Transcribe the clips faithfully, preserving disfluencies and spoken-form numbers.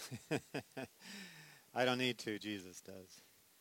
I don't need to, Jesus does.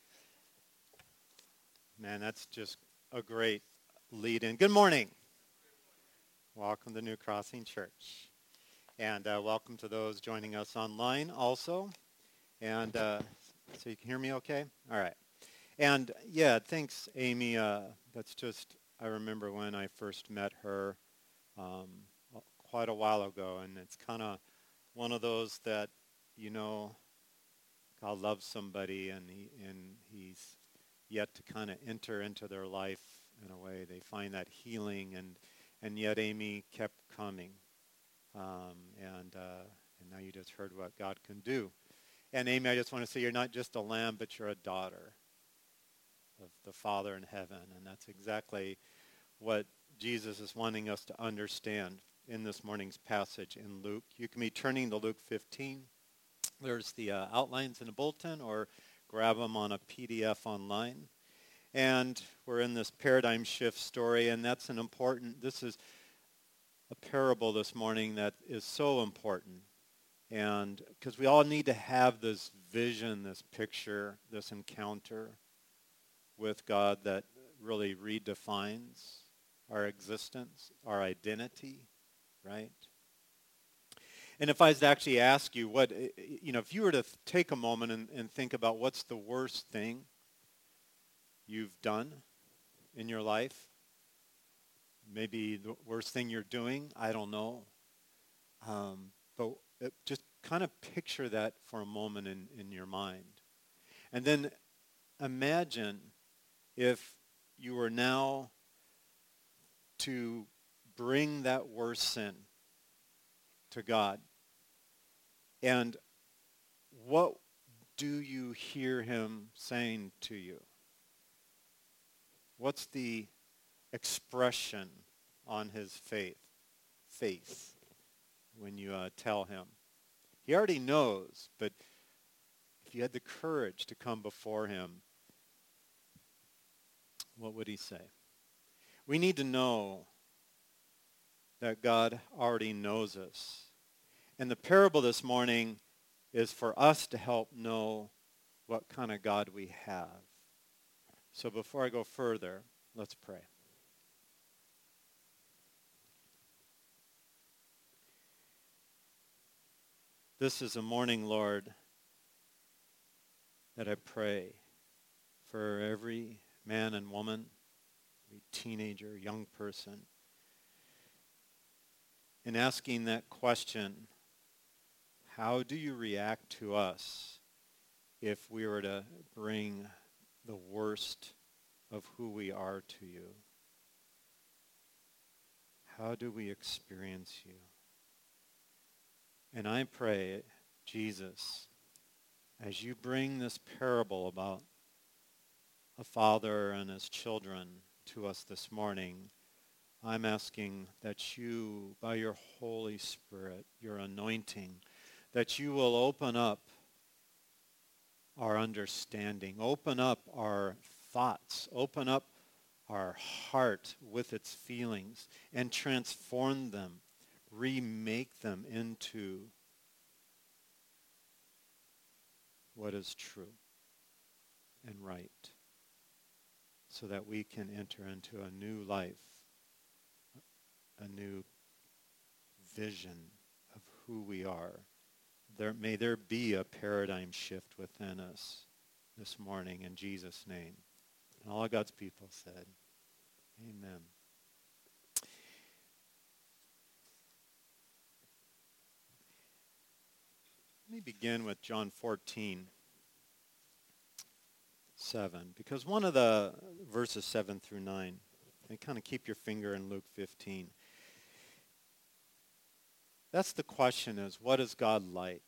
Man, that's just a great lead in. Good morning. Welcome to New Crossing Church. And uh, welcome to those joining us online also. And uh, so you can hear me okay? All right. And yeah, thanks, Amy. Uh, that's just, I remember when I first met her um, quite a while ago. And it's kind of one of those that, you know, God loves somebody and he and he's yet to kind of enter into their life in a way. They find that healing, and and yet Amy kept coming, um, and uh, and now you just heard what God can do. And Amy, I just want to say you're not just a lamb, but you're a daughter of the Father in heaven, and that's exactly what Jesus is wanting us to understand in this morning's passage in Luke. You can be turning to Luke fifteen. There's the uh, outlines in the bulletin, or grab them on a P D F online. And we're in this paradigm shift story, and that's an important, this is a parable this morning that is so important. And because we all need to have this vision, this picture, this encounter with God that really redefines our existence, our identity, right? And if I was to actually ask you what, you know, if you were to take a moment and, and think about what's the worst thing you've done in your life, maybe the worst thing you're doing, I don't know. Um, but it, just kind of picture that for a moment in, in your mind. And then imagine if you were now to bring that worst sin to God. And what do you hear him saying to you? What's the expression on his faith, face when you uh, tell him? He already knows, but if you had the courage to come before him, what would he say? We need to know that God already knows us. And the parable this morning is for us to help know what kind of God we have. So before I go further, let's pray. This is a morning, Lord, that I pray for every man and woman, every teenager, young person, in asking that question, how do you react to us if we were to bring the worst of who we are to you? How do we experience you? And I pray, Jesus, as you bring this parable about a father and his children to us this morning, I'm asking that you, by your Holy Spirit, your anointing, that you will open up our understanding, open up our thoughts, open up our heart with its feelings, and transform them, remake them into what is true and right, so that we can enter into a new life, a new vision of who we are. There, may there be a paradigm shift within us this morning in Jesus' name. And all of God's people said, amen. Let me begin with John fourteen, seven, because one of the verses seven through nine, and kind of keep your finger in Luke fifteen. That's the question is, what is God like?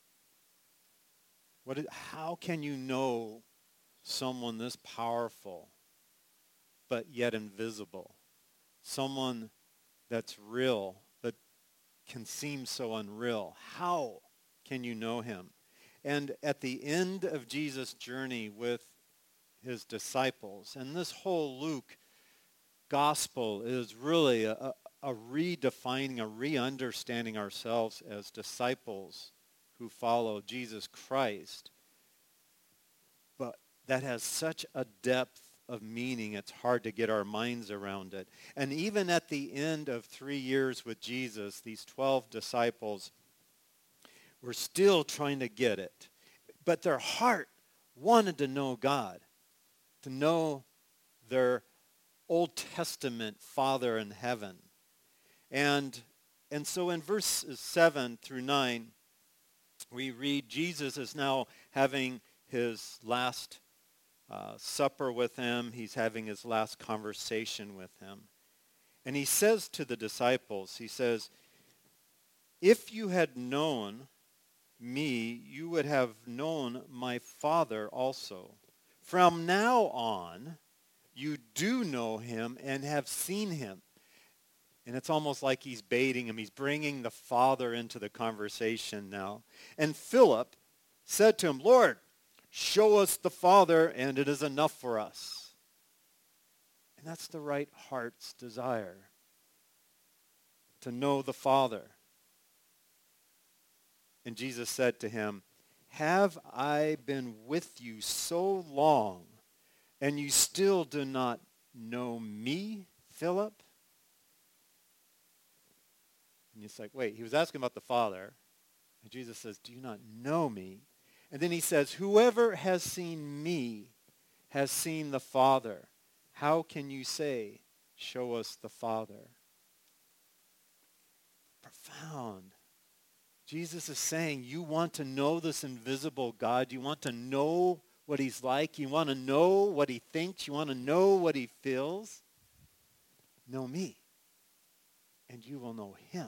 What is, how can you know someone this powerful, but yet invisible? Someone that's real, but can seem so unreal. How can you know him? And at the end of Jesus' journey with his disciples, and this whole Luke gospel is really a, a redefining, a re-understanding ourselves as disciples who follow Jesus Christ. But that has such a depth of meaning, it's hard to get our minds around it. And even at the end of three years with Jesus, these twelve disciples were still trying to get it. But their heart wanted to know God, to know their Old Testament Father in heaven. And, and so in verses seven through nine, we read Jesus is now having his last uh, supper with them. He's having his last conversation with him. And he says to the disciples, he says, if you had known me, you would have known my Father also. From now on, you do know him and have seen him. And it's almost like he's baiting him. He's bringing the Father into the conversation now. And Philip said to him, Lord, show us the Father, and it is enough for us. And that's the right heart's desire, to know the Father. And Jesus said to him, have I been with you so long, and you still do not know me, Philip? And it's like, wait, he was asking about the Father. And Jesus says, do you not know me? And then he says, whoever has seen me has seen the Father. How can you say, show us the Father? Profound. Jesus is saying, you want to know this invisible God. You want to know what he's like. You want to know what he thinks. You want to know what he feels. Know me, and you will know him.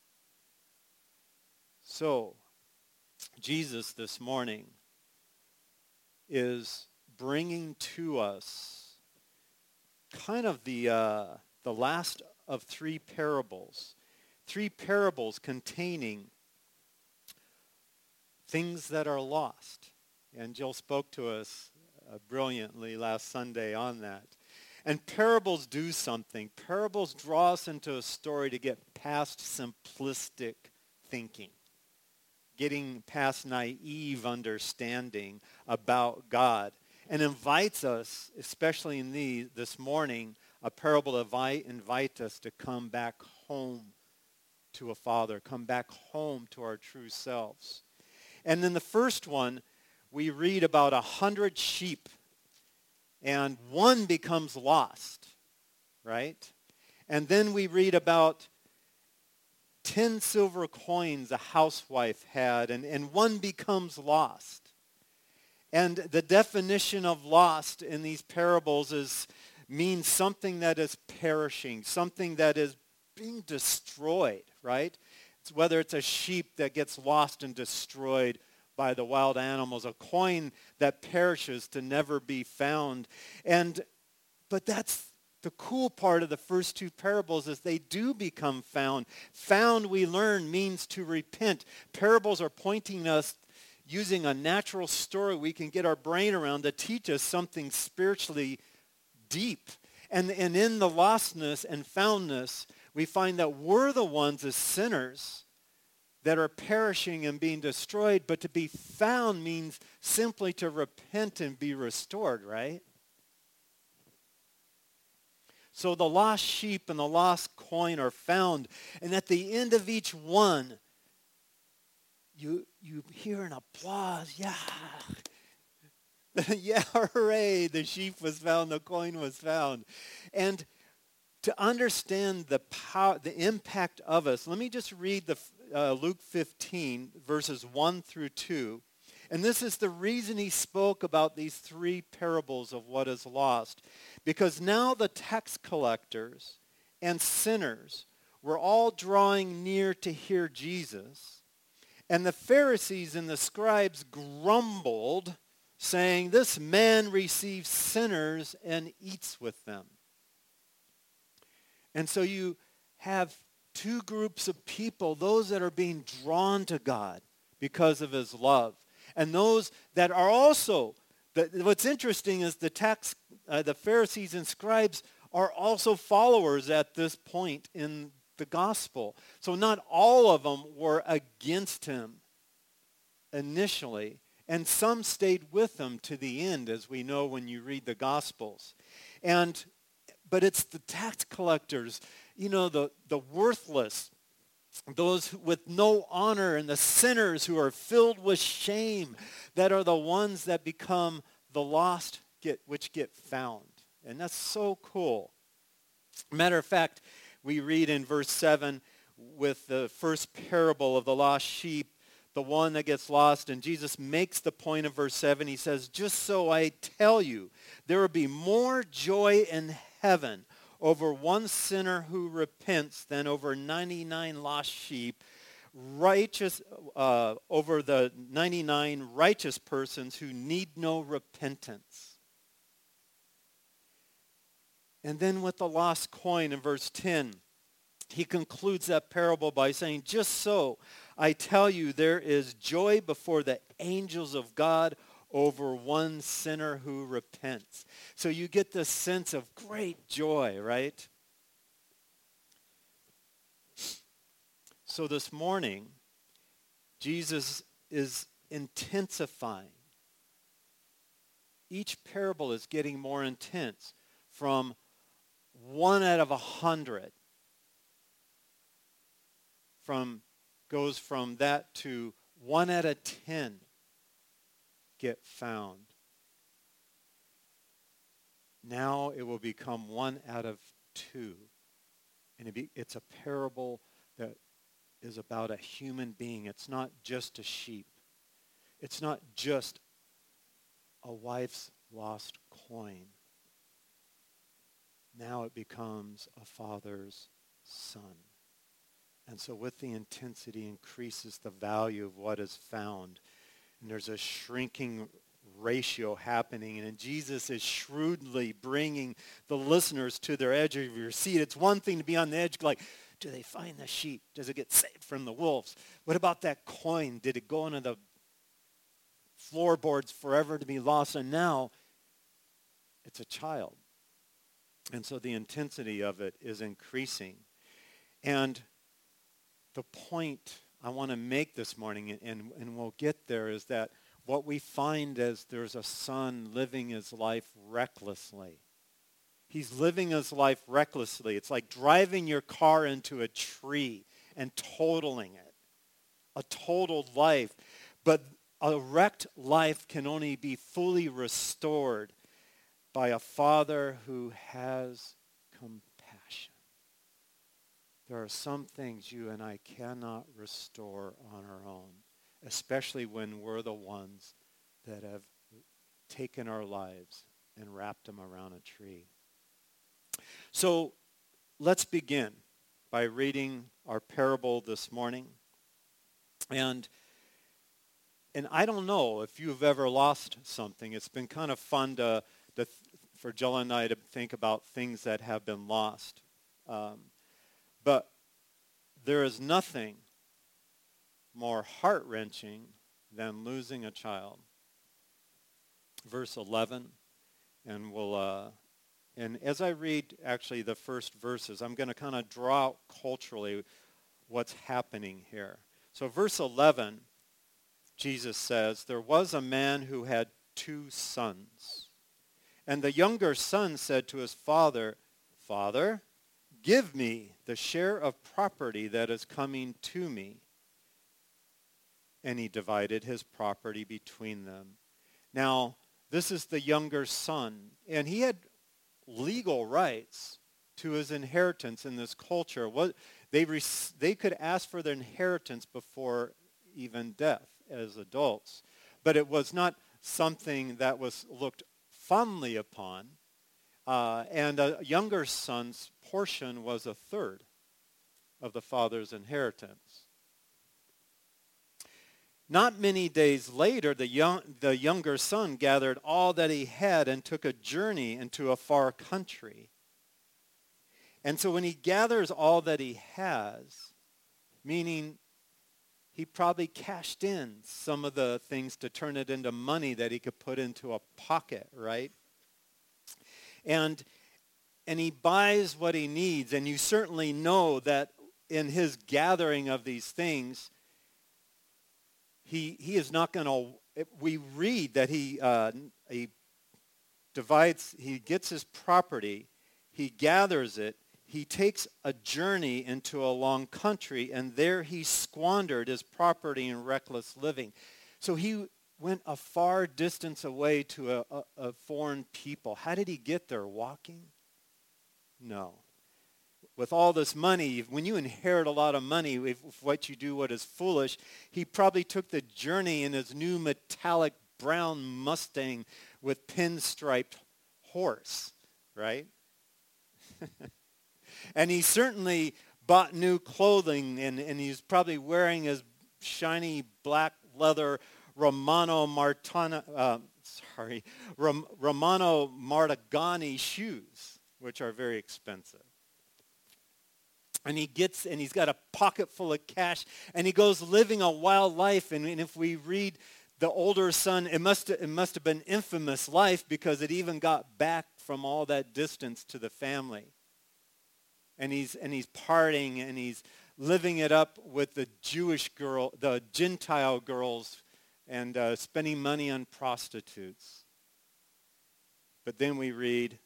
So, Jesus this morning is bringing to us kind of the uh, the last of three parables. Three parables containing things that are lost. And Jill spoke to us uh, brilliantly last Sunday on that. And parables do something. Parables draw us into a story to get past simplistic thinking, getting past naive understanding about God, and invites us, especially in the, this morning, a parable to invite, invite us to come back home to a Father, come back home to our true selves. And in the first one, we read about a hundred sheep, and one becomes lost, right? And then we read about ten silver coins a housewife had, and, and one becomes lost. And the definition of lost in these parables is means something that is perishing, something that is being destroyed, right? It's whether it's a sheep that gets lost and destroyed by the wild animals, a coin that perishes to never be found. And but that's the cool part of the first two parables, is they do become found. Found, we learn, means to repent. Parables are pointing us, using a natural story we can get our brain around, to teach us something spiritually deep. And, and in the lostness and foundness, we find that we're the ones as sinners that are perishing and being destroyed, but to be found means simply to repent and be restored, right? So the lost sheep and the lost coin are found, and at the end of each one, you you hear an applause. Yeah. Yeah, hooray, the sheep was found, the coin was found. And to understand the power, the impact of us, let me just read the uh, Luke fifteen, verses one through two. And this is the reason he spoke about these three parables of what is lost. Because now the tax collectors and sinners were all drawing near to hear Jesus. And the Pharisees and the scribes grumbled, saying, this man receives sinners and eats with them. And so you have two groups of people, those that are being drawn to God because of his love, and those that are also, the, what's interesting is the tax, uh, the Pharisees and scribes are also followers at this point in the gospel. So not all of them were against him. initially, and some stayed with him to the end, as we know when you read the Gospels. And but it's the tax collectors, you know, the, the worthless, those with no honor, and the sinners who are filled with shame, that are the ones that become the lost, get which get found. And that's so cool. Matter of fact, we read in verse seven with the first parable of the lost sheep, the one that gets lost, and Jesus makes the point of verse seven. He says, just so I tell you, there will be more joy in heaven over one sinner who repents than over ninety-nine lost sheep, righteous uh, over the ninety-nine righteous persons who need no repentance. And then with the lost coin in verse ten, he concludes that parable by saying, just so I tell you, there is joy before the angels of God over one sinner who repents. So you get this sense of great joy, right? So this morning, Jesus is intensifying. Each parable is getting more intense, from one out of a hundred. From goes from that to one out of ten get found. Now it will become one out of two. And it be, it's a parable that is about a human being. It's not just a sheep. It's not just a wife's lost coin. Now it becomes a father's son. And so with the intensity increases the value of what is found. And there's a shrinking ratio happening. And Jesus is shrewdly bringing the listeners to their edge of your seat. It's one thing to be on the edge, like, do they find the sheep? Does it get saved from the wolves? What about that coin? Did it go into the floorboards forever to be lost? And now it's a child. And so the intensity of it is increasing. And the point I want to make this morning, and, and we'll get there, is that what we find is there's a son living his life recklessly. He's living his life recklessly. It's like driving your car into a tree and totaling it. A totaled life. But a wrecked life can only be fully restored by a father who has compassion. There are some things you and I cannot restore on our own, especially when we're the ones that have taken our lives and wrapped them around a tree. So let's begin by reading our parable this morning. And and I don't know if you've ever lost something. It's been kind of fun to, to for Jill and I to think about things that have been lost. Um, But there is nothing more heart-wrenching than losing a child. Verse eleven, and we'll, uh, and as I read actually the first verses, I'm going to kind of draw out culturally what's happening here. So verse eleven, Jesus says, there was a man who had two sons. And the younger son said to his father, Father, give me the share of property that is coming to me. And he divided his property between them. Now, this is the younger son, and he had legal rights to his inheritance in this culture. What they rec- they could ask for their inheritance before even death as adults, but it was not something that was looked fondly upon. Uh, and a younger son's portion was a third of the father's inheritance. Not many days later, the young, the younger son gathered all that he had and took a journey into a far country. And so when he gathers all that he has, meaning he probably cashed in some of the things to turn it into money that he could put into a pocket, right? And and he buys what he needs. And you certainly know that in his gathering of these things, he, he is not going to, we read that he, uh, he divides, he gets his property, he gathers it, he takes a journey into a long country, and there he squandered his property in reckless living. So he went a far distance away to a, a, a foreign people. How did he get there? Walking? No. With all this money, when you inherit a lot of money, if, if what you do what is foolish, he probably took the journey in his new metallic brown Mustang with pinstriped horse, right? And he certainly bought new clothing, and, and he's probably wearing his shiny black leather Romano Martana, uh, sorry, Rom, Romano Martigani shoes, which are very expensive. And he gets, and he's got a pocket full of cash, and he goes living a wild life. And, and if we read the older son, it must, it must have been infamous life, because it even got back from all that distance to the family. And he's, and he's partying, and he's living it up with the Jewish girl, the Gentile girls, and uh, spending money on prostitutes. But then we read,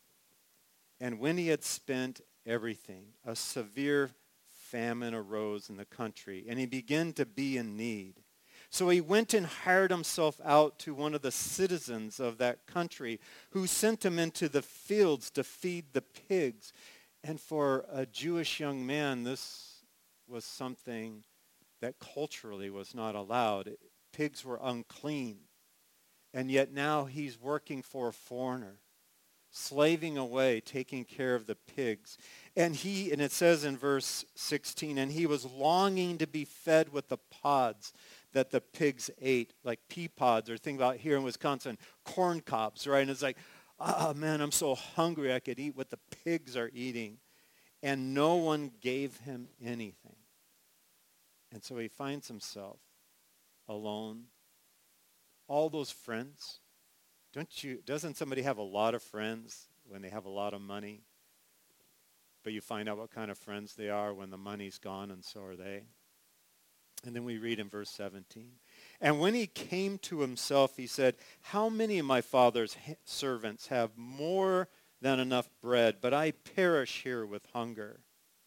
and when he had spent everything, a severe famine arose in the country, and he began to be in need. So he went and hired himself out to one of the citizens of that country, who sent him into the fields to feed the pigs. And for a Jewish young man, this was something that culturally was not allowed. Pigs were unclean. And yet now he's working for a foreigner, slaving away, taking care of the pigs. And he, and it says in verse sixteen, and he was longing to be fed with the pods that the pigs ate, like pea pods, or think about here in Wisconsin, corn cobs, right? And it's like, oh man, I'm so hungry I could eat what the pigs are eating. And no one gave him anything. And so he finds himself alone. All those friends, don't you, doesn't somebody have a lot of friends when they have a lot of money? But you find out what kind of friends they are when the money's gone, and so are they. And then we read in verse seventeen. And when he came to himself, he said, how many of my father's servants have more than enough bread, but I perish here with hunger?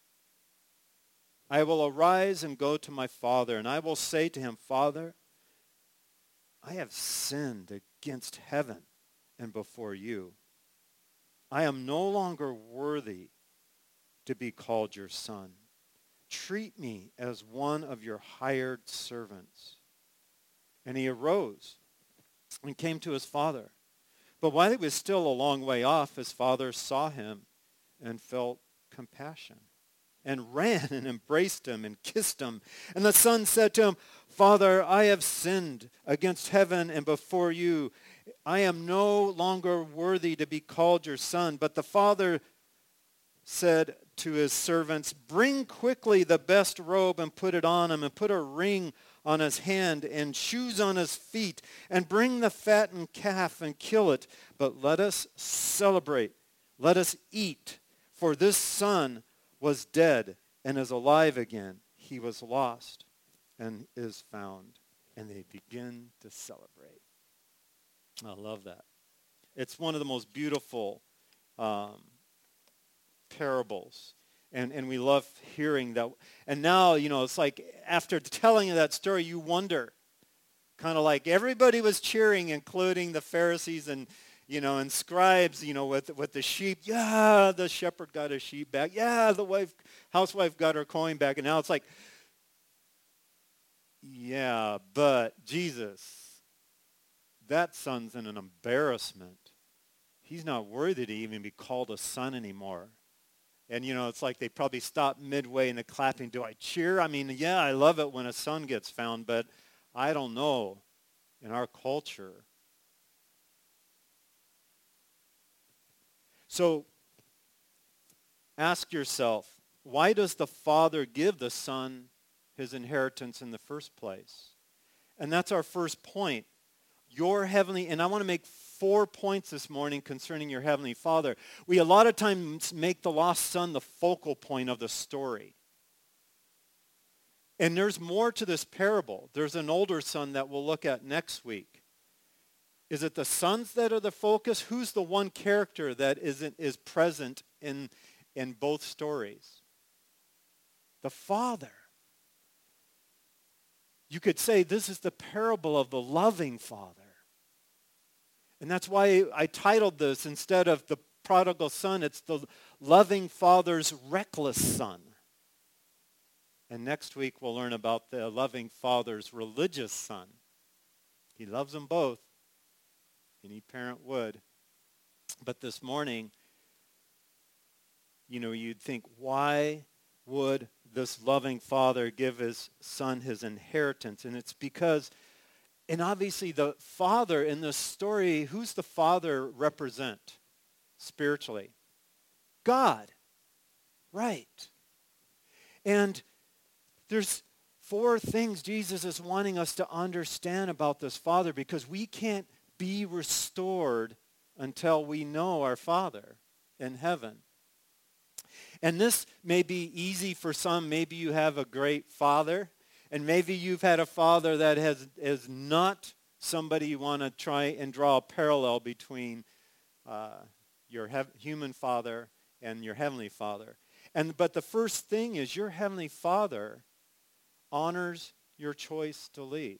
I will arise and go to my father, and I will say to him, Father, I have sinned against heaven and before you. I am no longer worthy to be called your son. Treat me as one of your hired servants. And he arose and came to his father. But while he was still a long way off, his father saw him and felt compassion, and ran and embraced him and kissed him. And the son said to him, Father, I have sinned against heaven and before you. I am no longer worthy to be called your son. But the father said to his servants, bring quickly the best robe and put it on him, and put a ring on his hand and shoes on his feet, and bring the fattened calf and kill it. But let us celebrate. Let us eat. For this son was dead and is alive again. He was lost and is found. And they begin to celebrate. I love that. It's one of the most beautiful um, parables. And and we love hearing that. And now, you know, it's like after telling that story, you wonder, kind of like everybody was cheering, including the Pharisees and, you know, and scribes, you know, with with the sheep. Yeah, the shepherd got his sheep back. Yeah, the wife, housewife got her coin back. And now it's like, yeah, but Jesus, that son's in an embarrassment. He's not worthy to even be called a son anymore. And, you know, it's like they probably stop midway in the clapping. Do I cheer? I mean, yeah, I love it when a son gets found, but I don't know in our culture. So ask yourself, why does the Father give the Son his inheritance in the first place? And that's our first point. Your heavenly, and I want to make four points this morning concerning your heavenly Father. We a lot of times make the lost son the focal point of the story. And there's more to this parable. There's an older son that we'll look at next week. Is it the sons that are the focus? Who's the one character that isn't, is present in, in both stories? The father. You could say this is the parable of the loving father. And that's why I titled this, instead of the prodigal son, it's the loving father's reckless son. And next week we'll learn about the loving father's religious son. He loves them both. Any parent would. But this morning, you know, you'd think, why would this loving father give his son his inheritance? And it's because, and obviously the father in this story, who's the father represent spiritually? God. Right. And there's four things Jesus is wanting us to understand about this father, because we can't be restored until we know our Father in heaven. And this may be easy for some. Maybe you have a great father, and maybe you've had a father that has is not somebody you want to try and draw a parallel between uh, your hev- human father and your heavenly father. And but the first thing is, your heavenly Father honors your choice to leave.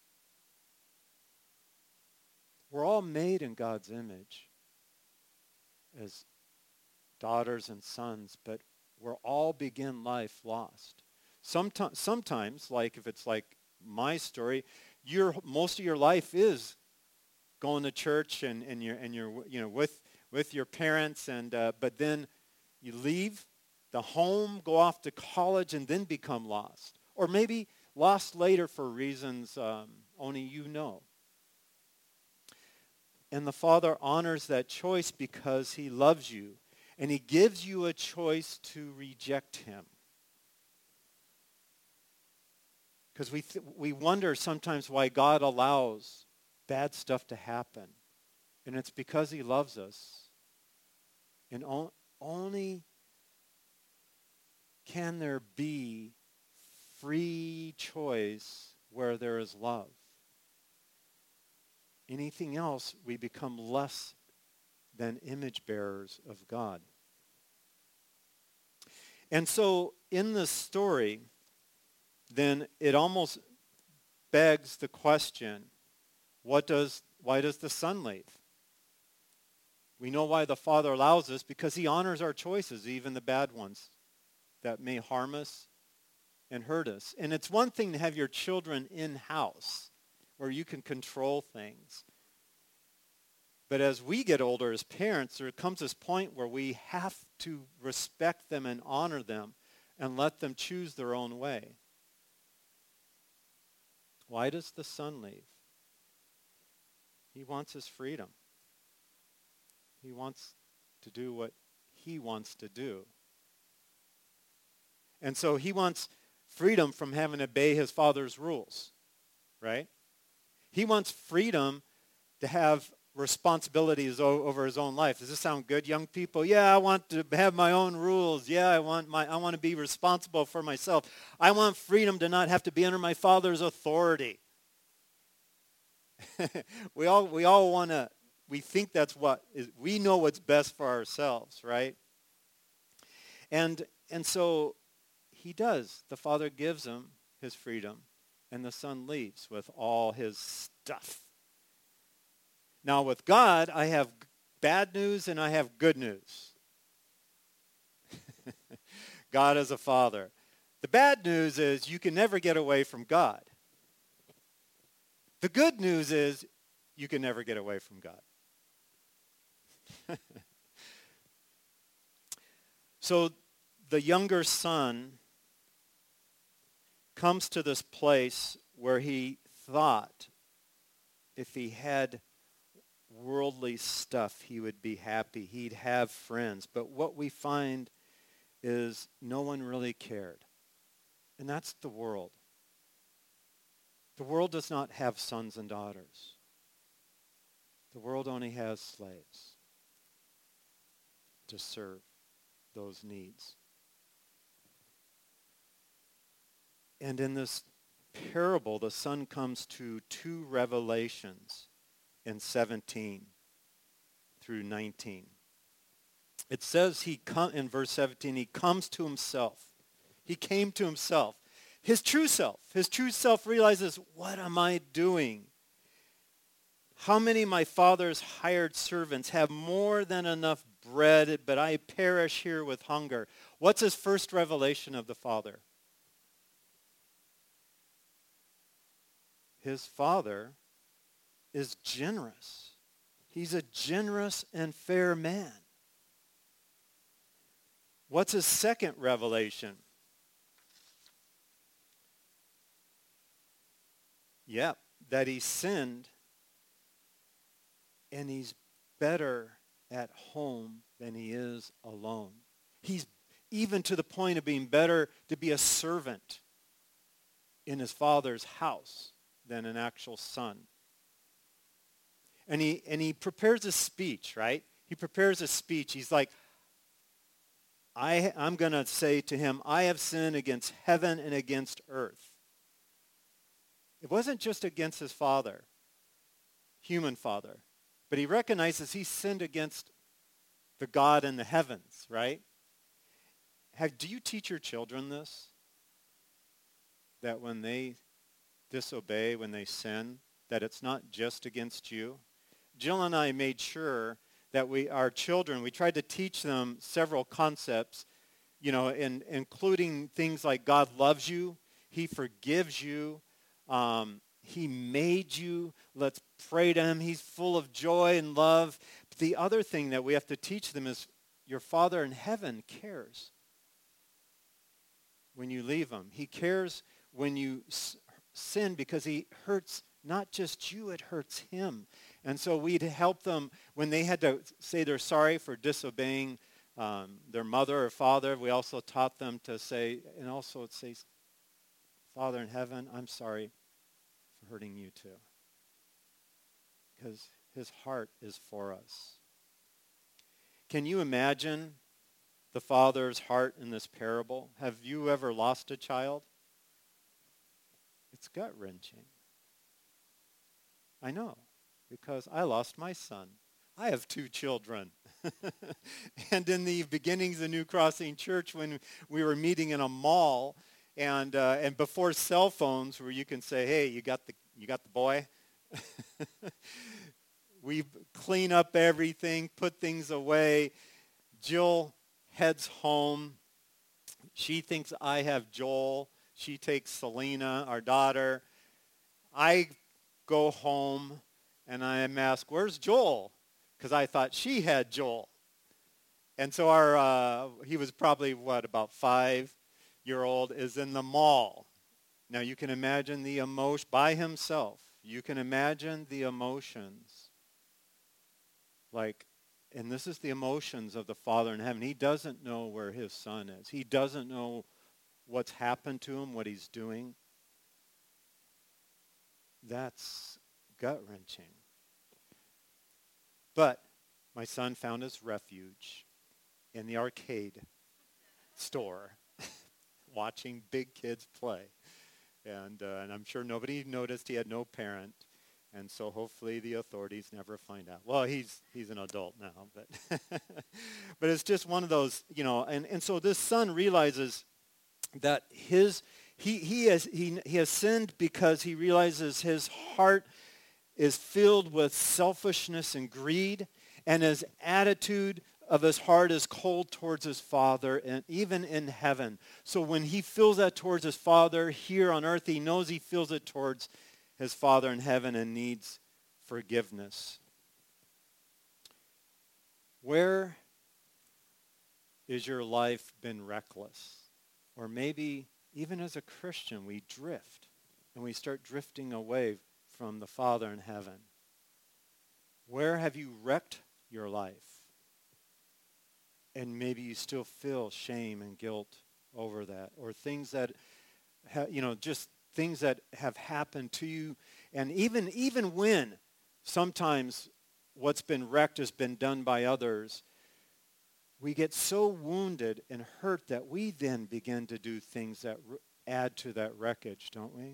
We're all made in God's image as daughters and sons, but we're all begin life lost. Sometimes, sometimes, like if it's like my story, your most of your life is going to church and, and you're and you're you know with with your parents, and uh, but then you leave the home, go off to college, and then become lost, or maybe lost later for reasons um, only you know. And the Father honors that choice because he loves you. And he gives you a choice to reject him. Because we th- we wonder sometimes why God allows bad stuff to happen. And it's because he loves us. And o- only can there be free choice where there is love. Anything else, we become less than image bearers of God. And so in this story, then it almost begs the question, what does why does the son leave? We know why the Father allows us, because he honors our choices, even the bad ones that may harm us and hurt us. And it's one thing to have your children in-house where you can control things. But as we get older as parents, there comes this point where we have to respect them and honor them and let them choose their own way. Why does the son leave? He wants his freedom. He wants to do what he wants to do. And so he wants freedom from having to obey his father's rules, right? He wants freedom to have responsibilities o- over his own life. Does this sound good, young people? Yeah, I want to have my own rules. Yeah, I want my I want to be responsible for myself. I want freedom to not have to be under my father's authority. we all we all want to we think that's what is we know what's best for ourselves, right? And and so he does. The Father gives him his freedom, and the son leaves with all his stuff. Now with God, I have bad news and I have good news. God is a father. The bad news is you can never get away from God. The good news is you can never get away from God. So the younger son comes to this place where he thought if he had worldly stuff, he would be happy. He'd have friends. But what we find is no one really cared. And that's the world. The world does not have sons and daughters. The world only has slaves to serve those needs. And in this parable, the son comes to two revelations in seventeen through nineteen. It says he come in verse seventeen, he comes to himself. He came to himself. His true self. His true self realizes, what am I doing? How many of my father's hired servants have more than enough bread, but I perish here with hunger? What's his first revelation of the Father? His Father is generous. He's a generous and fair man. What's his second revelation? Yep, that he sinned and he's better at home than he is alone. He's even to the point of being better to be a servant in his father's house than an actual son. And he and he prepares a speech, right? He prepares a speech. He's like, I, I'm going to say to him, I have sinned against heaven and against earth. It wasn't just against his father, human father, but he recognizes he sinned against the God in the heavens, right? Have, do you teach your children this? That when they disobey, when they sin, that it's not just against you? Jill and I made sure that we, our children, we tried to teach them several concepts, you know, in, including things like God loves you, he forgives you, um, he made you, let's pray to him, he's full of joy and love. But the other thing that we have to teach them is your Father in heaven cares when you leave him. He cares when you s- sin because he hurts not just you, it hurts him. And so we'd help them when they had to say they're sorry for disobeying um, their mother or father. We also taught them to say, and also it says, Father in heaven, I'm sorry for hurting you too. Because his heart is for us. Can you imagine the father's heart in this parable? Have you ever lost a child? It's gut-wrenching. I know, because I lost my son. I have two children. And in the beginnings of New Crossing Church, when we were meeting in a mall, and uh, and before cell phones, where you can say, "Hey, you got the you got the boy," we clean up everything, put things away. Jill heads home. She thinks I have Joel. She takes Selena, our daughter. I go home, and I ask, where's Joel? Because I thought she had Joel. And so our, uh, he was probably, what, about five-year-old, is in the mall. Now you can imagine the emotion, by himself, you can imagine the emotions. Like, and this is the emotions of the Father in heaven. He doesn't know where his son is. He doesn't know what's happened to him, what he's doing. That's gut-wrenching. But my son found his refuge in the arcade store watching big kids play. And, uh, and I'm sure nobody noticed he had no parent. And so hopefully the authorities never find out. Well, he's he's an adult now, but but it's just one of those, you know, and, and so this son realizes that his he he has he he has sinned because he realizes his heart is filled with selfishness and greed, and his attitude of his heart is cold towards his Father, and even in heaven. So when he feels that towards his Father here on earth, he knows he feels it towards his Father in heaven and needs forgiveness. Where is your life been reckless? Or maybe even as a Christian, we drift and we start drifting away from the Father in heaven. Where have you wrecked your life? And maybe you still feel shame and guilt over that, or things that, ha- you know, just things that have happened to you. And even even when sometimes what's been wrecked has been done by others, we get so wounded and hurt that we then begin to do things that add to that wreckage, don't we?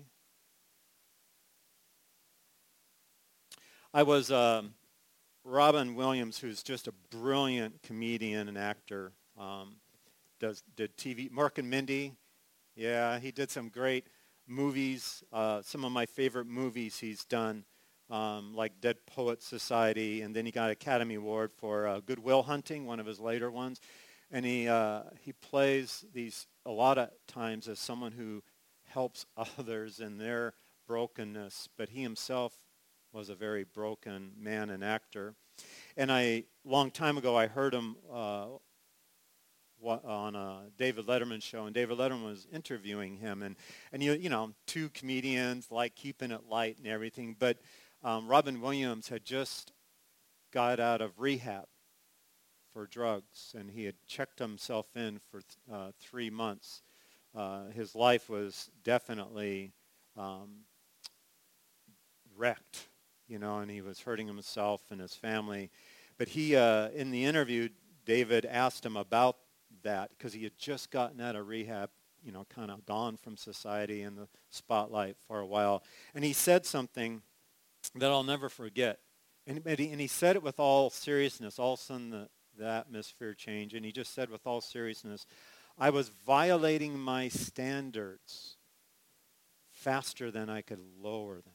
I was, um, Robin Williams, who's just a brilliant comedian and actor, um, does did T V, Mork and Mindy. Yeah, he did some great movies. Uh, some of my favorite movies he's done, um, like Dead Poets Society, and then he got an Academy Award for uh, Good Will Hunting, one of his later ones. And he uh, he plays these a lot of times as someone who helps others in their brokenness, but he himself was a very broken man and actor. And I, long time ago, I heard him uh, on a David Letterman show, and David Letterman was interviewing him, and and you you know two comedians like keeping it light and everything, but um, Robin Williams had just got out of rehab for drugs, and he had checked himself in for th- uh, three months. Uh, his life was definitely um, wrecked, you know, and he was hurting himself and his family. But he, uh, in the interview, David asked him about that because he had just gotten out of rehab, you know, kind of gone from society in the spotlight for a while. And he said something that I'll never forget. And, and, he, and he said it with all seriousness. All of a sudden, the, the atmosphere changed. And he just said with all seriousness, I was violating my standards faster than I could lower them.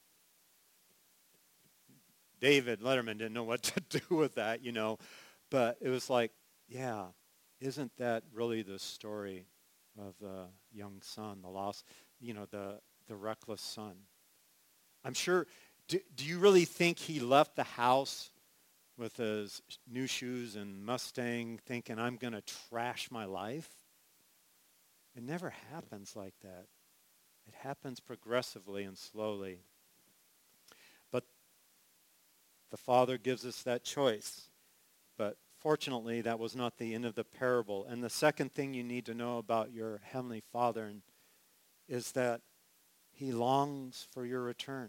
David Letterman didn't know what to do with that, you know. But it was like, yeah, isn't that really the story of the young son, the lost, you know, the, the reckless son? I'm sure, do, do you really think he left the house with his new shoes and Mustang thinking, I'm going to trash my life? It never happens like that. It happens progressively and slowly. But the Father gives us that choice. But fortunately, that was not the end of the parable. And the second thing you need to know about your Heavenly Father is that He longs for your return.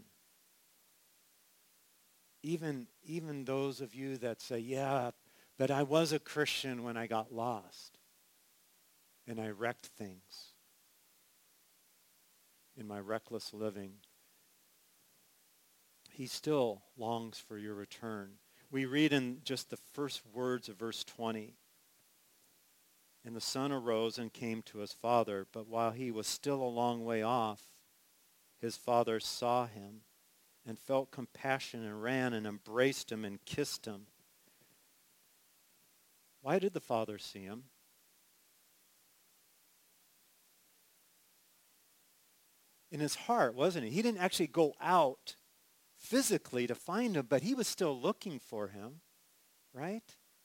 Even, even those of you that say, yeah, but I was a Christian when I got lost and I wrecked things in my reckless living. He still longs for your return. We read in just the first words of verse twenty. And the son arose and came to his father, but while he was still a long way off, his father saw him and felt compassion and ran and embraced him and kissed him. Why did the father see him? In his heart, wasn't he? He didn't actually go out physically to find him, but he was still looking for him, right?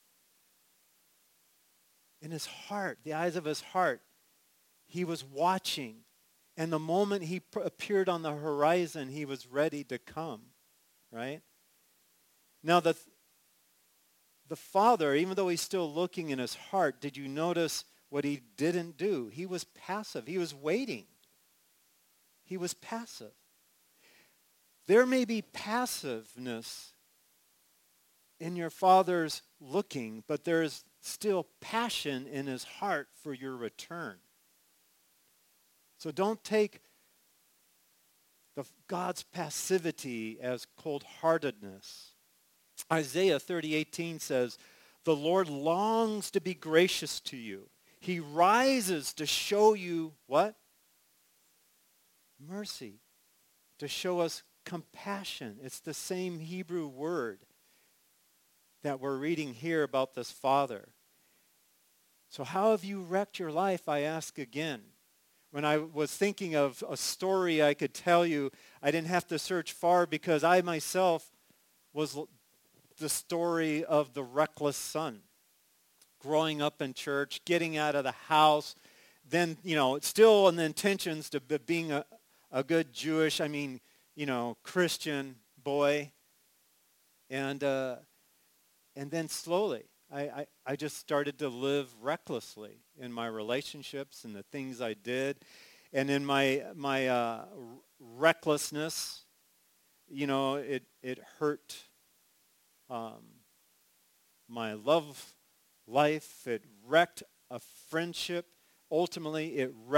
In his heart, the eyes of his heart, he was watching. And the moment he pr- appeared on the horizon, he was ready to come, right? Now, the, the father, even though he's still looking in his heart, did you notice what he didn't do? He was passive. He was waiting. He was passive. There may be passiveness in your father's looking, but there is still passion in his heart for your return. So don't take the, God's passivity as cold-heartedness. Isaiah thirty eighteen says, the Lord longs to be gracious to you. He rises to show you what? Mercy. To show us compassion. It's the same Hebrew word that we're reading here about this father. So how have you wrecked your life, I ask again. When I was thinking of a story I could tell you, I didn't have to search far because I myself was the story of the reckless son. Growing up in church, getting out of the house, then, you know, still in the intentions to be being a, a good Jewish, I mean, you know, Christian boy. And uh, and then slowly, I, I, I just started to live recklessly in my relationships and the things I did. And in my my uh, recklessness, you know, it, it hurt um, my love life. It wrecked a friendship. Ultimately, it wrecked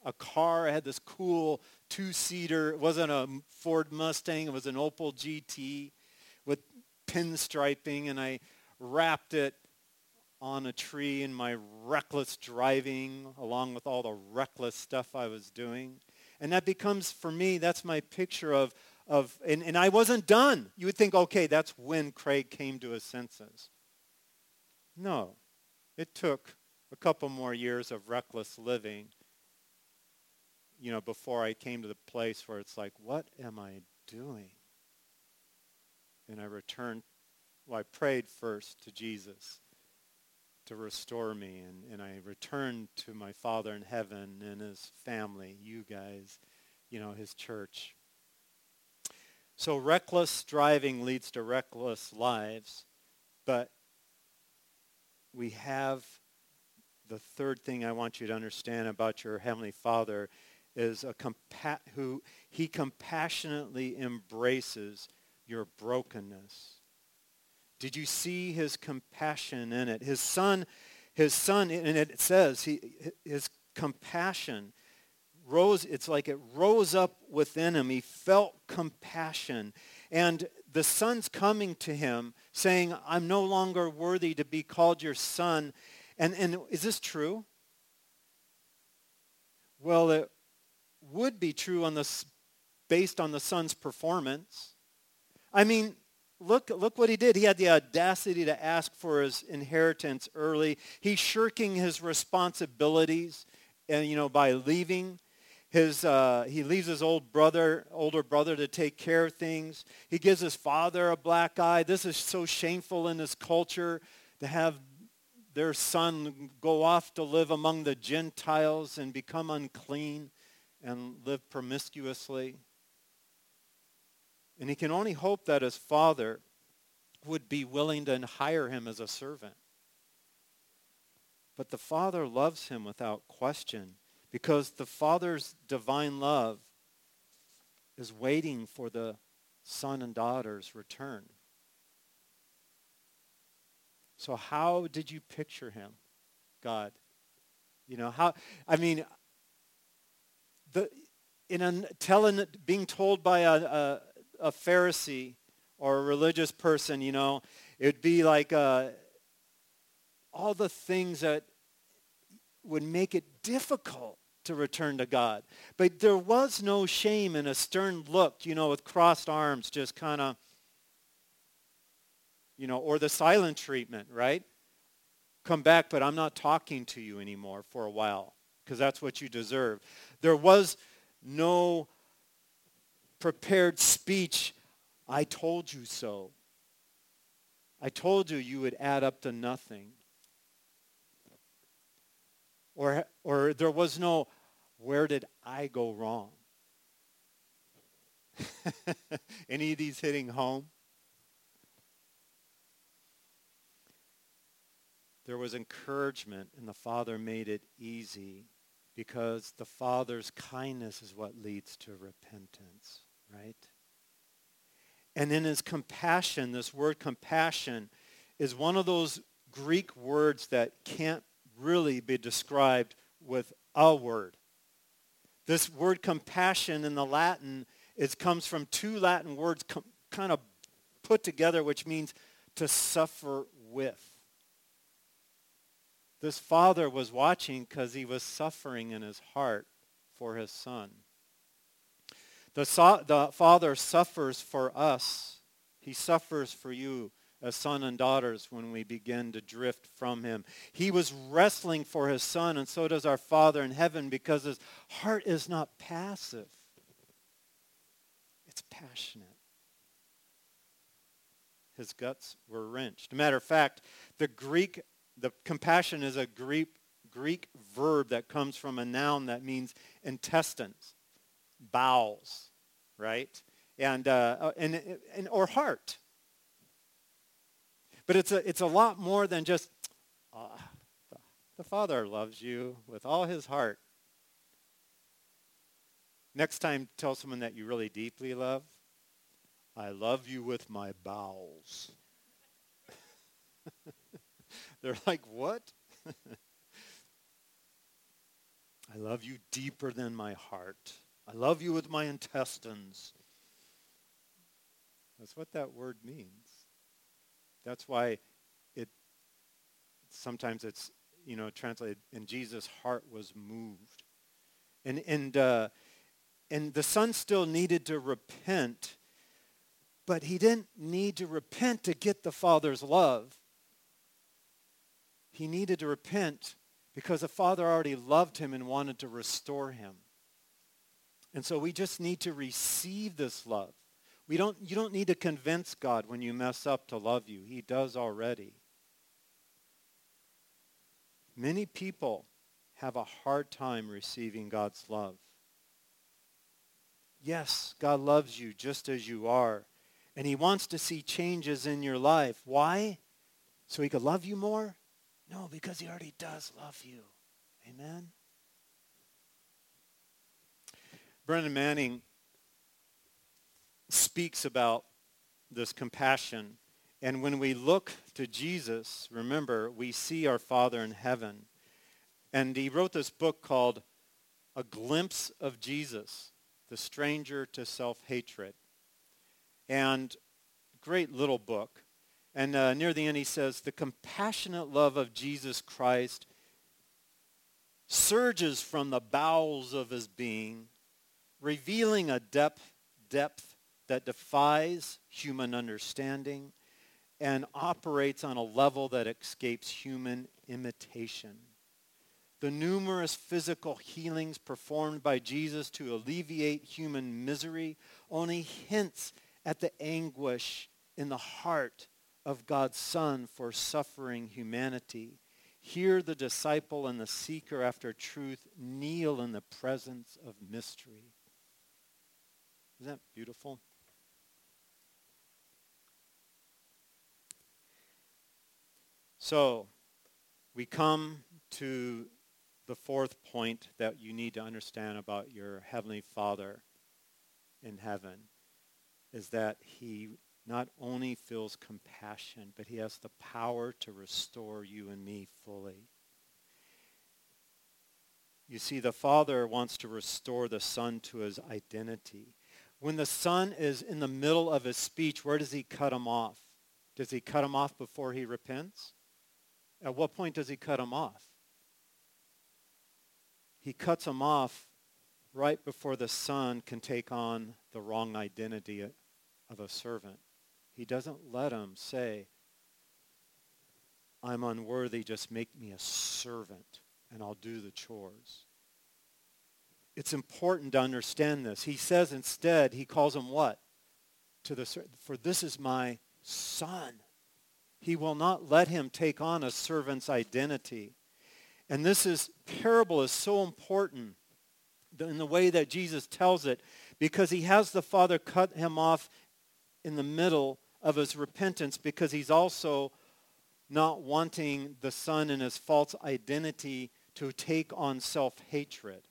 a car. I had this cool two-seater. It wasn't a Ford Mustang. It was an Opel G T with pinstriping, and I wrapped it on a tree in my reckless driving along with all the reckless stuff I was doing. And that becomes, for me, that's my picture of, of and, and I wasn't done. You would think, okay, that's when Craig came to his senses. No, it took a couple more years of reckless living, you know, before I came to the place where it's like, what am I doing? And I returned, well, I prayed first to Jesus to restore me, and, and I returned to my Father in heaven and his family, you guys, you know, his church. So reckless driving leads to reckless lives, but we have the third thing I want you to understand about your Heavenly Father is a compa- who he compassionately embraces your brokenness. Did you see his compassion in it? His son, his son, and it says he, his compassion rose, it's like it rose up within him. He felt compassion. And the son's coming to him saying, I'm no longer worthy to be called your son. And, and is this true? Well, it would be true on this, based on the son's performance. I mean, Look, look what he did. He had the audacity to ask for his inheritance early. He's shirking his responsibilities, and you know, by leaving his, uh, he leaves his old brother, older brother, to take care of things. He gives his father a black eye. This is so shameful in this culture to have their son go off to live among the Gentiles and become unclean and live promiscuously. And he can only hope that his father would be willing to hire him as a servant. But the father loves him without question because the father's divine love is waiting for the son and daughter's return. So how did you picture him, God? You know, how, I mean, the in a telling, being told by a, a a Pharisee or a religious person, you know, it would be like uh, all the things that would make it difficult to return to God. But there was no shame in a stern look, you know, with crossed arms, just kind of, you know, or the silent treatment, right? Come back, but I'm not talking to you anymore for a while because that's what you deserve. There was no prepared speech, I told you so. I told you you would add up to nothing. Or, or there was no, where did I go wrong? Any of these hitting home? There was encouragement, and the Father made it easy because the Father's kindness is what leads to repentance. Right? And in his compassion, this word compassion is one of those Greek words that can't really be described with a word. This word compassion in the Latin is comes from two Latin words com- kind of put together, which means to suffer with. This father was watching because he was suffering in his heart for his son. The, so, the Father suffers for us. He suffers for you as sons and daughters when we begin to drift from him. He was wrestling for his son, and so does our Father in heaven, because his heart is not passive. It's passionate. His guts were wrenched. As a matter of fact, the Greek, the compassion is a Greek, Greek verb that comes from a noun that means intestines. Bowels, right? And, uh, and, and or heart. But it's a, it's a lot more than just, uh, the Father loves you with all his heart. Next time, tell someone that you really deeply love, I love you with my bowels. They're like, what? I love you deeper than my heart. I love you with my intestines. That's what that word means. That's why it sometimes it's, you know, translated, and Jesus' heart was moved. And and uh, and the son still needed to repent, but he didn't need to repent to get the Father's love. He needed to repent because the Father already loved him and wanted to restore him. And so we just need to receive this love. We don't, you don't need to convince God when you mess up to love you. He does already. Many people have a hard time receiving God's love. Yes, God loves you just as you are. And he wants to see changes in your life. Why? So he could love you more? No, because he already does love you. Amen? Brennan Manning speaks about this compassion. And when we look to Jesus, remember, we see our Father in heaven. And he wrote this book called A Glimpse of Jesus, The Stranger to Self-Hatred. And great little book. And uh, near the end he says, the compassionate love of Jesus Christ surges from the bowels of his being, revealing a depth, depth that defies human understanding and operates on a level that escapes human imitation. The numerous physical healings performed by Jesus to alleviate human misery only hints at the anguish in the heart of God's Son for suffering humanity. Here the disciple and the seeker after truth kneel in the presence of mystery. Isn't that beautiful? So, we come to the fourth point that you need to understand about your Heavenly Father in heaven, is that he not only feels compassion, but he has the power to restore you and me fully. You see, the Father wants to restore the Son to his identity. When the Son is in the middle of his speech, where does he cut him off? Does he cut him off before he repents? At what point does he cut him off? He cuts him off right before the Son can take on the wrong identity of a servant. He doesn't let him say, I'm unworthy, just make me a servant and I'll do the chores. It's important to understand this. He says instead, he calls him what? To the for this is my son. He will not let him take on a servant's identity. And this is parable is so important in the way that Jesus tells it, because he has the Father cut him off in the middle of his repentance, because he's also not wanting the Son in his false identity to take on self-hatred.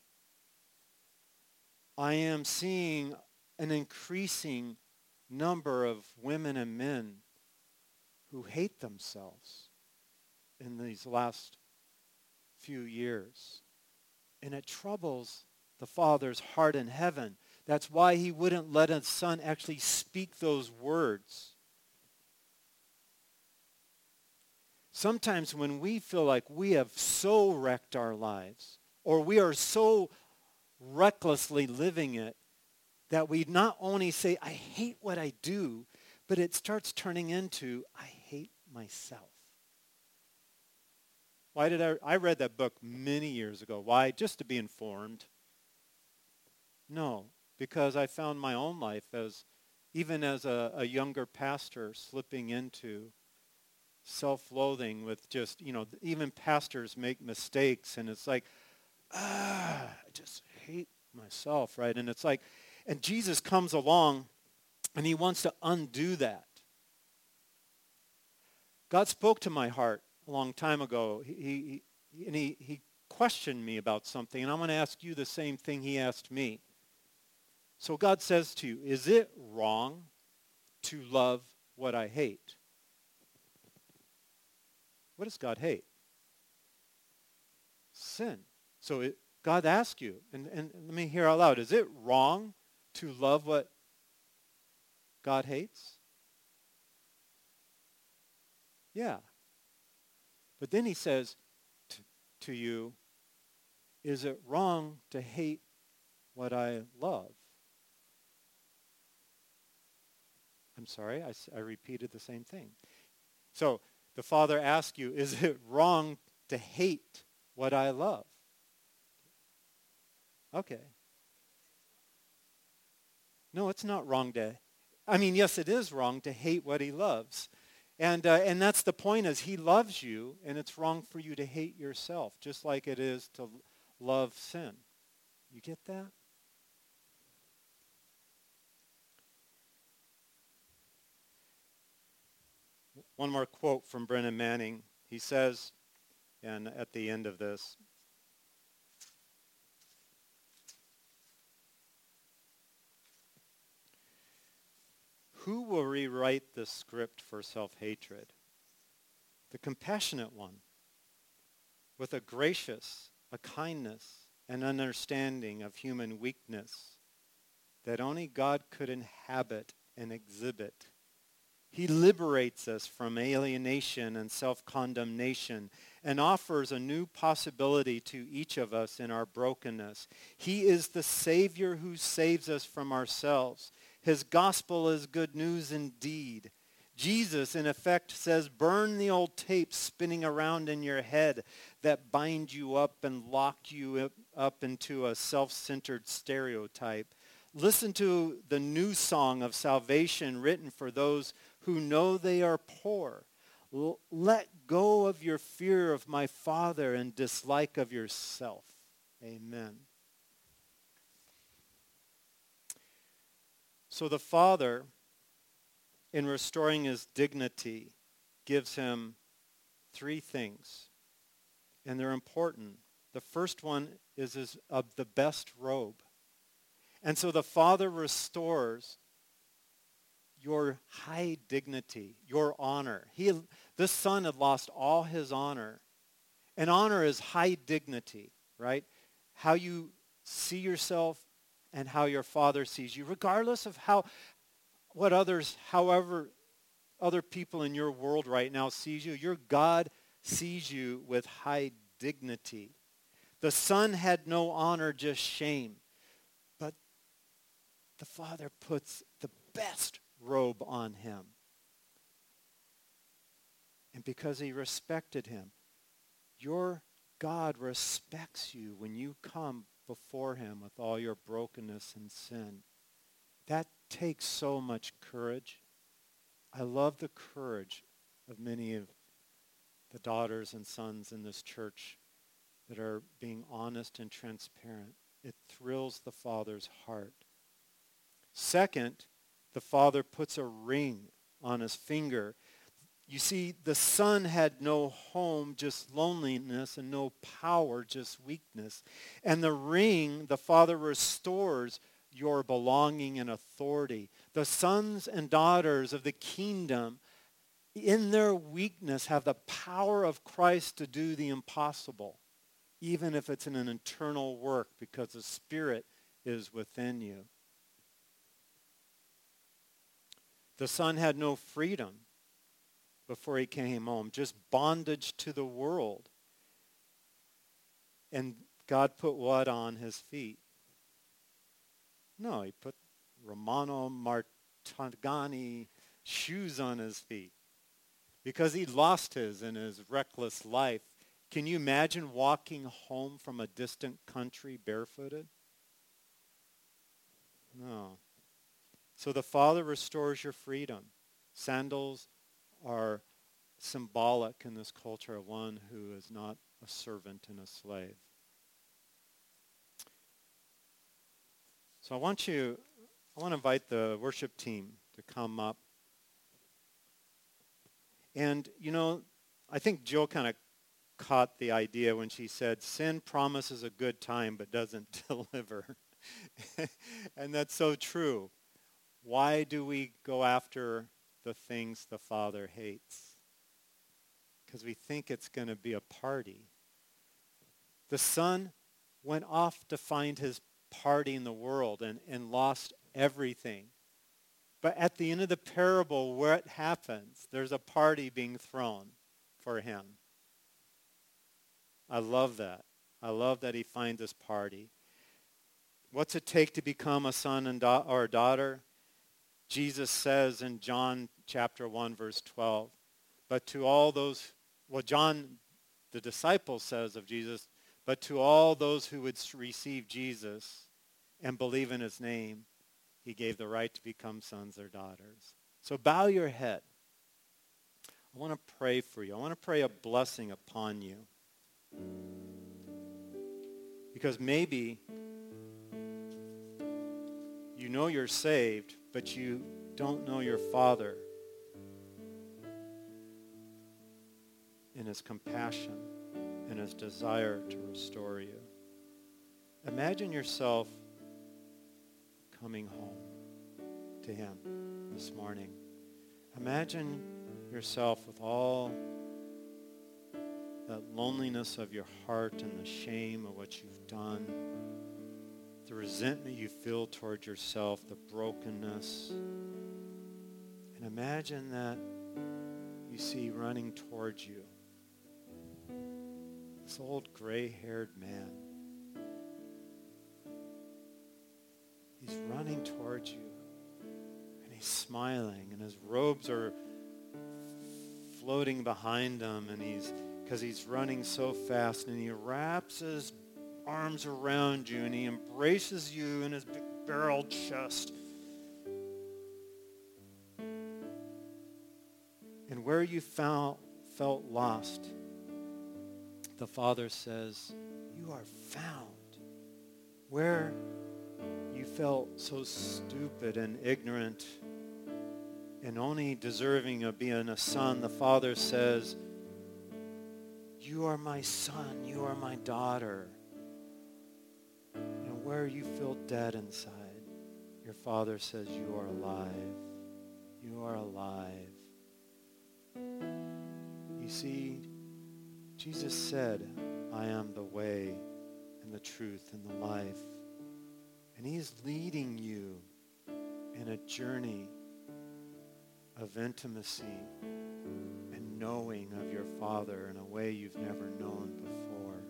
I am seeing an increasing number of women and men who hate themselves in these last few years. And it troubles the Father's heart in heaven. That's why he wouldn't let his Son actually speak those words. Sometimes when we feel like we have so wrecked our lives, or we are so recklessly living it, that we not only say, I hate what I do, but it starts turning into, I hate myself. Why did I, I read that book many years ago. Why? Just to be informed. No, because I found my own life as, even as a, a younger pastor, slipping into self-loathing with just, you know, even pastors make mistakes, and it's like, ah, I just hate myself, right? And it's like, and Jesus comes along, and he wants to undo that. God spoke to my heart a long time ago, he, he, and he, he questioned me about something, and I'm going to ask you the same thing he asked me. So God says to you, is it wrong to love what I hate? What does God hate? Sin. So it, God asks you, and, and let me hear out loud, is it wrong to love what God hates? Yeah. But then he says to, to you, is it wrong to hate what I love? I'm sorry, I, I repeated the same thing. So the Father asks you, is it wrong to hate what I love? Okay. No, it's not wrong to, I mean, yes, it is wrong to hate what he loves. And uh, and that's the point, is he loves you, and it's wrong for you to hate yourself, just like it is to love sin. You get that? One more quote from Brennan Manning. He says, and at the end of this, who will rewrite the script for self-hatred? The compassionate one, with a gracious, a kindness, an understanding of human weakness that only God could inhabit and exhibit. He liberates us from alienation and self-condemnation and offers a new possibility to each of us in our brokenness. He is the Savior who saves us from ourselves. His gospel is good news indeed. Jesus, in effect, says, burn the old tapes spinning around in your head that bind you up and lock you up into a self-centered stereotype. Listen to the new song of salvation written for those who know they are poor. L- let go of your fear of my Father and dislike of yourself. Amen. So the Father, in restoring his dignity, gives him three things, and they're important. The first one is, is of the best robe. And so the Father restores your high dignity, your honor. He, this son had lost all his honor. And honor is high dignity, right? How you see yourself and how your Father sees you, regardless of how, what others, however other people in your world right now sees you, your God sees you with high dignity. The son had no honor, just shame. But the Father puts the best robe on him. And because he respected him, your God respects you when you come before him with all your brokenness and sin. That takes so much courage. I love the courage of many of the daughters and sons in this church that are being honest and transparent. It thrills the Father's heart. Second, the Father puts a ring on his finger. You see, the son had no home, just loneliness, and no power, just weakness. And the ring, the Father restores your belonging and authority. The sons and daughters of the kingdom, in their weakness, have the power of Christ to do the impossible, even if it's in an internal work, because the Spirit is within you. The son had no freedom before he came home, just bondage to the world. And God put what on his feet? No, he put Romano Martagani shoes on his feet because he lost his in his reckless life. Can you imagine walking home from a distant country barefooted? No. So the Father restores your freedom. Sandals are symbolic in this culture of one who is not a servant and a slave. So I want you, I want to invite the worship team to come up. And, you know, I think Jill kind of caught the idea when she said, sin promises a good time but doesn't deliver. And that's so true. Why do we go after the things the Father hates? Because we think it's going to be a party. The Son went off to find his party in the world and, and lost everything. But at the end of the parable, what happens? There's a party being thrown for him. I love that. I love that he finds this party. What's it take to become a son and da- or a daughter? Jesus says in John chapter one, verse twelve, but to all those, well, John, the disciple says of Jesus, but to all those who would receive Jesus and believe in his name, he gave the right to become sons or daughters. So bow your head. I want to pray for you. I want to pray a blessing upon you. Because maybe you know you're saved, but you don't know your Father in his compassion and his desire to restore you. Imagine yourself coming home to him this morning. Imagine yourself with all that loneliness of your heart and the shame of what you've done, the resentment you feel toward yourself, the brokenness. And imagine that you see running towards you this old gray-haired man. He's running towards you, and he's smiling, and his robes are floating behind him, and he's because he's running so fast, and he wraps his arms around you, and he embraces you in his big barrel chest. And where you found, felt lost, the Father says, you are found. Where you felt so stupid and ignorant and only deserving of being a son, the Father says, you are my son, you are my daughter. And where you feel dead inside, your Father says, you are alive. You are alive. You see, Jesus said, I am the way and the truth and the life. And he is leading you in a journey of intimacy and knowing of your Father in a way you've never known before.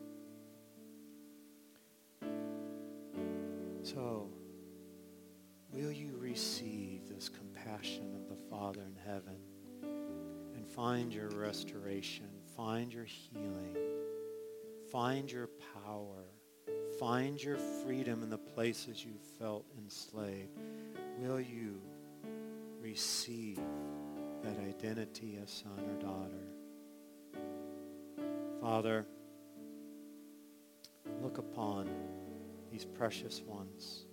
So, will you receive this compassion of the Father in heaven and find your restoration, find your healing, find your power, find your freedom in the places you felt enslaved? Will you receive that identity as son or daughter? Father, look upon these precious ones,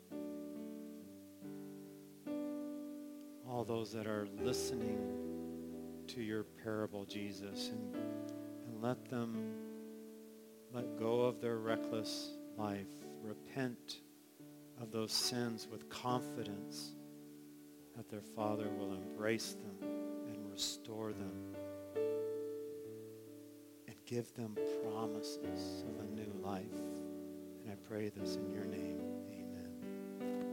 all those that are listening to your parable, Jesus, and, and let them let go of their reckless life, repent of those sins with confidence that their Father will embrace them and restore them and give them promises of a new life. And I pray this in your name.